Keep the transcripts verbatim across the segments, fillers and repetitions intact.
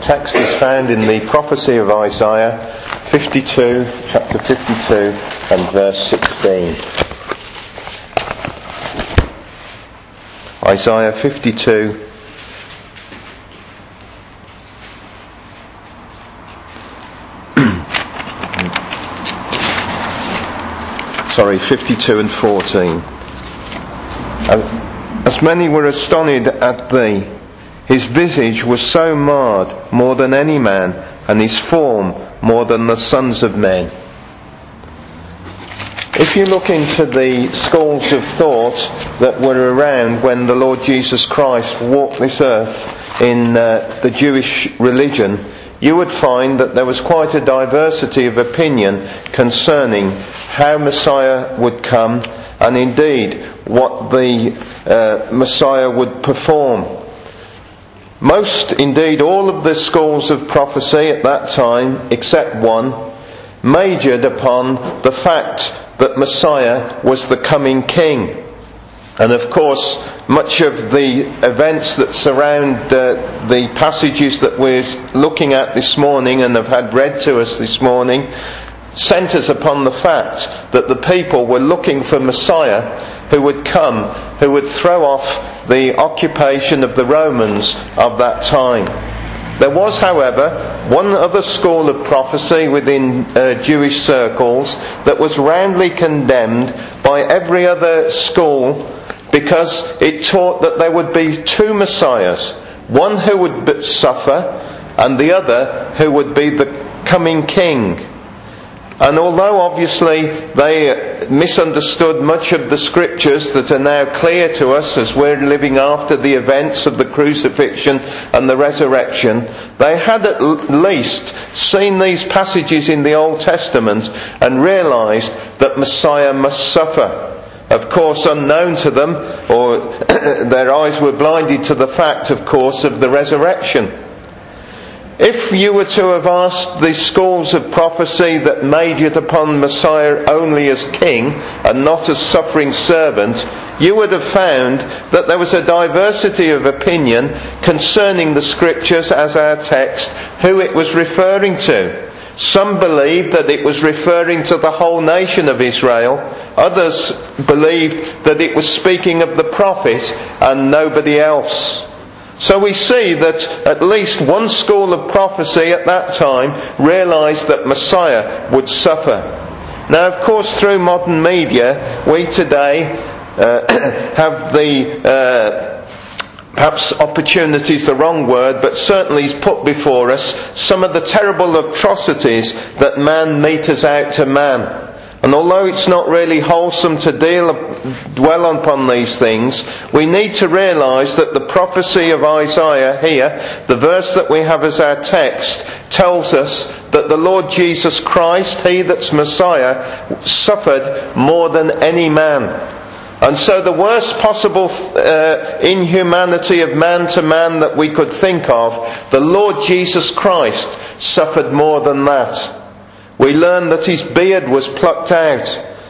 text is found in the prophecy of Isaiah fifty-two, chapter fifty-two and verse sixteen. Isaiah fifty-two sorry, fifty-two and fourteen. As many were astonished at thee, his visage was so marred more than any man, and his form more than the sons of men. If you look into the schools of thought that were around when the Lord Jesus Christ walked this earth in uh, the Jewish religion, you would find that there was quite a diversity of opinion concerning how Messiah would come, and indeed what the uh, Messiah would perform. Most, indeed all of the schools of prophecy at that time, except one, majored upon the fact that Messiah was the coming king. And of course, much of the events that surround uh, the passages that we're looking at this morning and have had read to us this morning centres upon the fact that the people were looking for Messiah who would come, who would throw off the occupation of the Romans of that time. There was, however, one other school of prophecy within uh, Jewish circles that was roundly condemned by every other school because it taught that there would be two Messiahs, one who would suffer and the other who would be the coming king. And although obviously they misunderstood much of the scriptures that are now clear to us as we're living after the events of the crucifixion and the resurrection, they had at least seen these passages in the Old Testament and realised that Messiah must suffer. Of course, unknown to them, or their eyes were blinded to the fact, of course, of the resurrection. If you were to have asked the schools of prophecy that majored upon Messiah only as king and not as suffering servant, you would have found that there was a diversity of opinion concerning the scriptures as our text, who it was referring to. Some believed that it was referring to the whole nation of Israel. Others believed that it was speaking of the prophet and nobody else. So we see that at least one school of prophecy at that time realised that Messiah would suffer. Now, of course, through modern media, we today uh, have the, uh, perhaps opportunity is the wrong word, but certainly is put before us some of the terrible atrocities that man meters out to man. And although it's not really wholesome to deal, dwell upon these things, we need to realise that the prophecy of Isaiah here, the verse that we have as our text, tells us that the Lord Jesus Christ, He that's Messiah, suffered more than any man. And so the worst possible uh, inhumanity of man to man that we could think of, the Lord Jesus Christ suffered more than that. We learn that his beard was plucked out.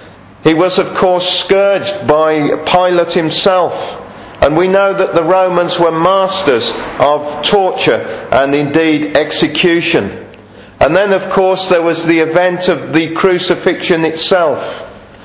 He was, of course, scourged by Pilate himself. And we know that the Romans were masters of torture and indeed execution. And then, of course, there was the event of the crucifixion itself.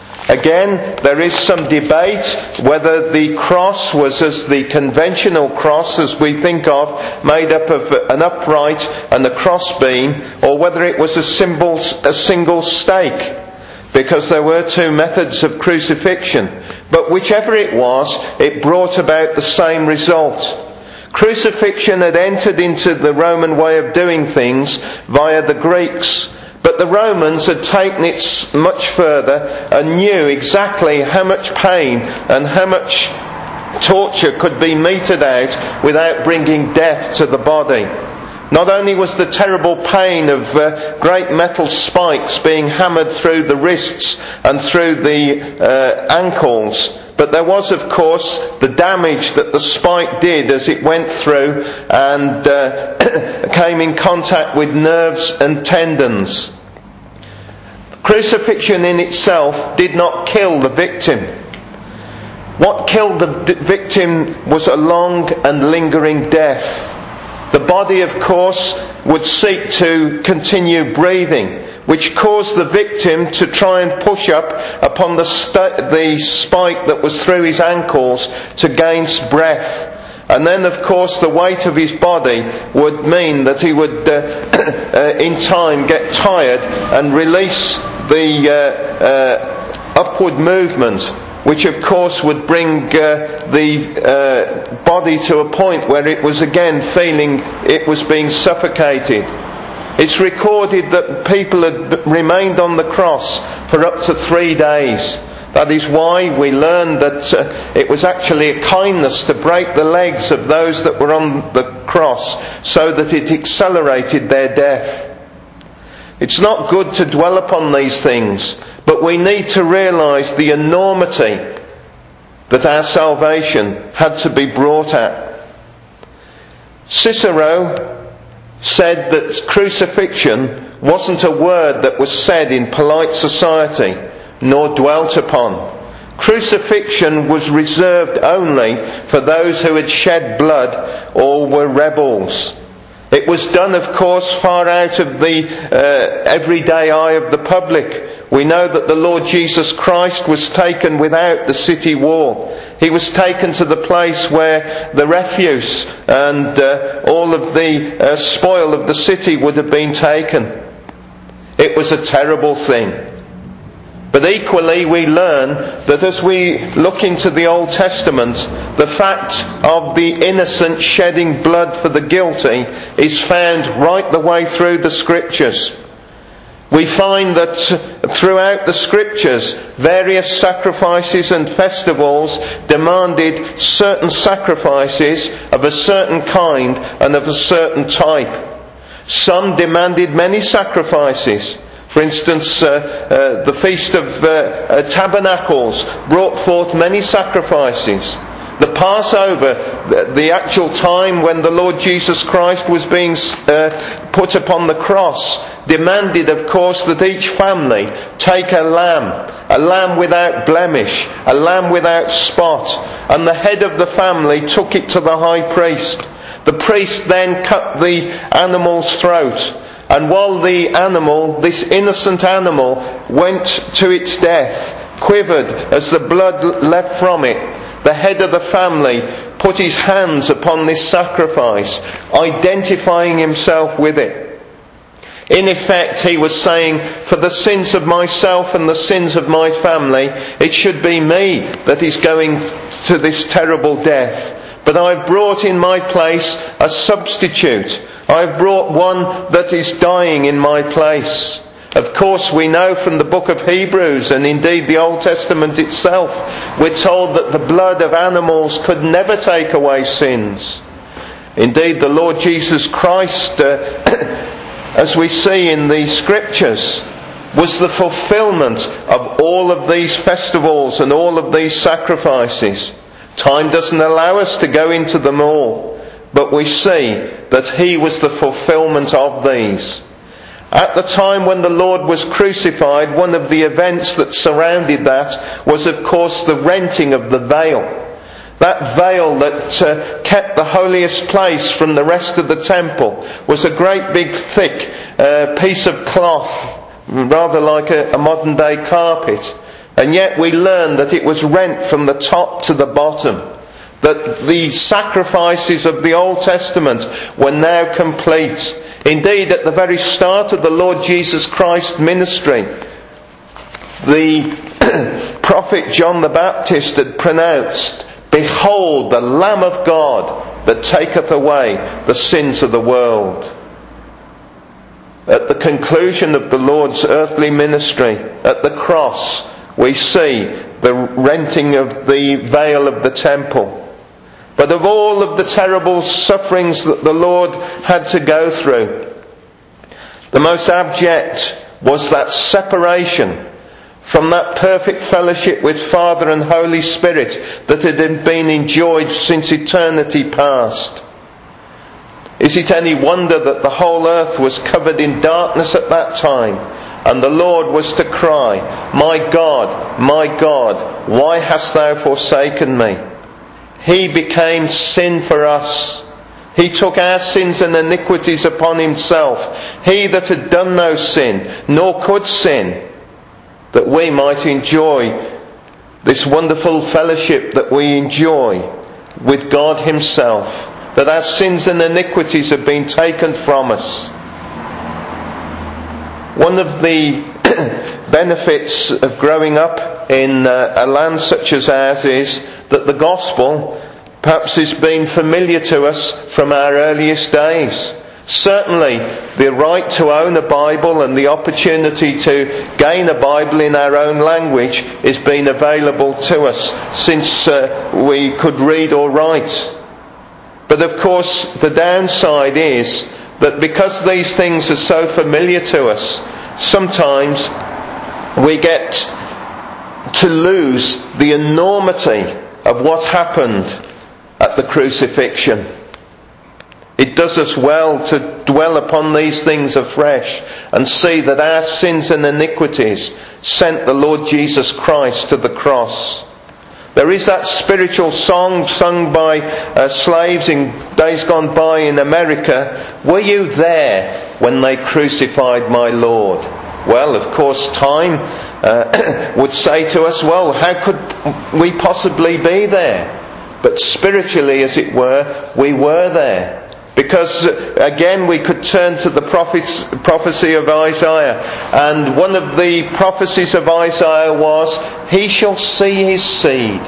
Again, there is some debate whether the cross was as the conventional cross as we think of, made up of an upright and a crossbeam, or whether it was a, symbol, a single stake, because there were two methods of crucifixion. But whichever it was, it brought about the same result. Crucifixion had entered into the Roman way of doing things via the Greeks. But the Romans had taken it much further and knew exactly how much pain and how much torture could be meted out without bringing death to the body. Not only was the terrible pain of uh, great metal spikes being hammered through the wrists and through the uh, ankles, but there was, of course, the damage that the spike did as it went through and uh, came in contact with nerves and tendons. Crucifixion in itself did not kill the victim. What killed the victim was a long and lingering death. The body, of course, would seek to continue breathing, which caused the victim to try and push up upon the, st- the spike that was through his ankles to gain breath. And then, of course, the weight of his body would mean that he would, uh, uh, in time, get tired and release the uh, uh, upward movement, which, of course, would bring uh, the uh, body to a point where it was again feeling it was being suffocated. It's recorded that people had remained on the cross for up to three days. That is why we learn that uh, it was actually a kindness to break the legs of those that were on the cross so that it accelerated their death. It's not good to dwell upon these things, but we need to realise the enormity that our salvation had to be brought at. Cicero said that crucifixion wasn't a word that was said in polite society, nor dwelt upon. Crucifixion was reserved only for those who had shed blood or were rebels. It was done, of course, far out of the uh, everyday eye of the public. We know that the Lord Jesus Christ was taken without the city wall. He was taken to the place where the refuse and uh, all of the uh, spoil of the city would have been taken. It was a terrible thing. But equally we learn that as we look into the Old Testament, the fact of the innocent shedding blood for the guilty is found right the way through the Scriptures. We find that throughout the Scriptures, various sacrifices and festivals demanded certain sacrifices of a certain kind and of a certain type. Some demanded many sacrifices. For instance, uh, uh, the Feast of uh, uh, Tabernacles brought forth many sacrifices. The Passover, the, the actual time when the Lord Jesus Christ was being uh, put upon the cross, demanded, of course, that each family take a lamb, a lamb without blemish, a lamb without spot, and the head of the family took it to the high priest. The priest then cut the animal's throat. And while the animal, this innocent animal, went to its death, quivered as the blood leapt from it, the head of the family put his hands upon this sacrifice, identifying himself with it. In effect, he was saying, for the sins of myself and the sins of my family, it should be me that is going to this terrible death. But I've brought in my place a substitute. I've brought one that is dying in my place. Of course, we know from the book of Hebrews, and indeed the Old Testament itself, we're told that the blood of animals could never take away sins. Indeed, the Lord Jesus Christ, uh, as we see in the Scriptures, was the fulfilment of all of these festivals and all of these sacrifices. Time doesn't allow us to go into them all, but we see that He was the fulfilment of these. At the time when the Lord was crucified, one of the events that surrounded that was, of course, the renting of the veil. That veil that uh, kept the holiest place from the rest of the temple was a great big thick uh, piece of cloth, rather like a, a modern day carpet. And yet we learn that it was rent from the top to the bottom. That the sacrifices of the Old Testament were now complete. Indeed, at the very start of the Lord Jesus Christ's ministry, the prophet John the Baptist had pronounced, "Behold the Lamb of God that taketh away the sins of the world." At the conclusion of the Lord's earthly ministry, at the cross, we see the renting of the veil of the temple. But of all of the terrible sufferings that the Lord had to go through, the most abject was that separation from that perfect fellowship with Father and Holy Spirit that had been enjoyed since eternity past. Is it any wonder that the whole earth was covered in darkness at that time, and the Lord was to cry, "My God, my God, why hast thou forsaken me?" He became sin for us. He took our sins and iniquities upon himself. He that had done no sin, nor could sin, that we might enjoy this wonderful fellowship that we enjoy with God himself. That our sins and iniquities have been taken from us. One of the benefits of growing up in uh, a land such as ours is that the gospel perhaps has been familiar to us from our earliest days. Certainly the right to own a Bible and the opportunity to gain a Bible in our own language has been available to us since uh, we could read or write. But of course the downside is that because these things are so familiar to us, sometimes we get to lose the enormity of what happened at the crucifixion. It does us well to dwell upon these things afresh and see that our sins and iniquities sent the Lord Jesus Christ to the cross. There is that spiritual song sung by uh, slaves in days gone by in America. Were you there when they crucified my Lord? Well, of course, time uh, would say to us, well, how could we possibly be there? But spiritually, as it were, we were there. Because, again, we could turn to the prophets, prophecy of Isaiah. And one of the prophecies of Isaiah was, he shall see his seed.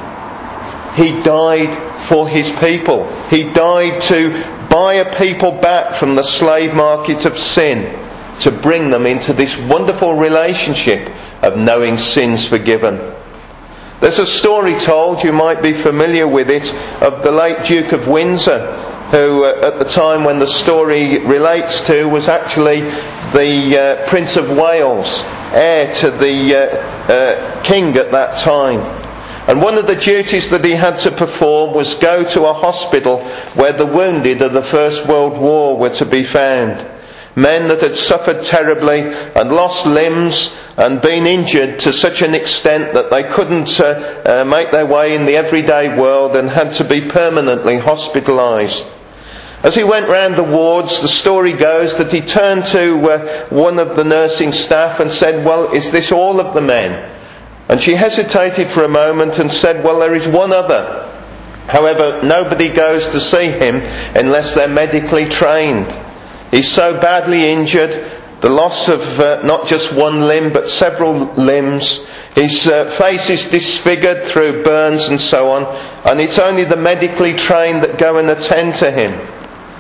He died for his people. He died to buy a people back from the slave market of sin, to bring them into this wonderful relationship of knowing sins forgiven. There's a story told, you might be familiar with it, of the late Duke of Windsor, who uh, at the time when the story relates to was actually the uh, Prince of Wales, heir to the uh, uh, king at that time. And one of the duties that he had to perform was go to a hospital where the wounded of the First World War were to be found. Men that had suffered terribly and lost limbs and been injured to such an extent that they couldn't uh, uh, make their way in the everyday world and had to be permanently hospitalised. As he went round the wards, the story goes that he turned to uh, one of the nursing staff and said, well, is this all of the men? And she hesitated for a moment and said, well, there is one other. However, nobody goes to see him unless they're medically trained. He's so badly injured, the loss of uh, not just one limb but several limbs. His uh, face is disfigured through burns and so on, and it's only the medically trained that go and attend to him.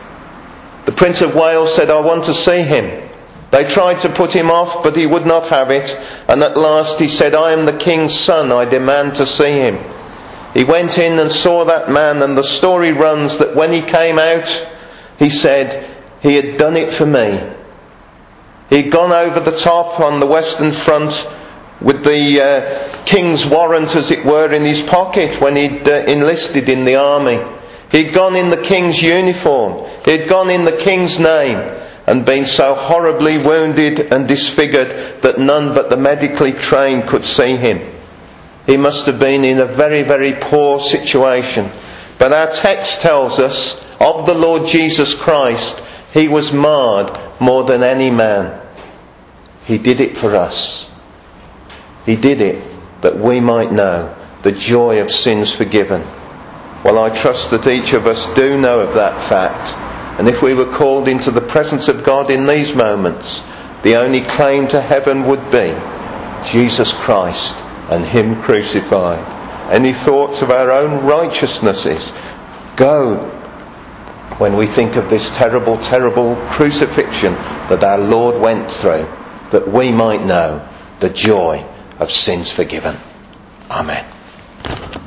The Prince of Wales said, I want to see him. They tried to put him off, but he would not have it, and at last he said, I am the king's son, I demand to see him. He went in and saw that man, and the story runs that when he came out, he said, he had done it for me. He'd gone over the top on the Western Front with the uh, king's warrant, as it were, in his pocket when he'd uh, enlisted in the army. He'd gone in the king's uniform. He'd gone in the king's name and been so horribly wounded and disfigured that none but the medically trained could see him. He must have been in a very, very poor situation. But our text tells us of the Lord Jesus Christ, he was marred more than any man. He did it for us. He did it that we might know the joy of sins forgiven. Well, I trust that each of us do know of that fact. And if we were called into the presence of God in these moments, the only claim to heaven would be Jesus Christ and him crucified. Any thoughts of our own righteousnesses go when we think of this terrible, terrible crucifixion that our Lord went through, that we might know the joy of sins forgiven. Amen.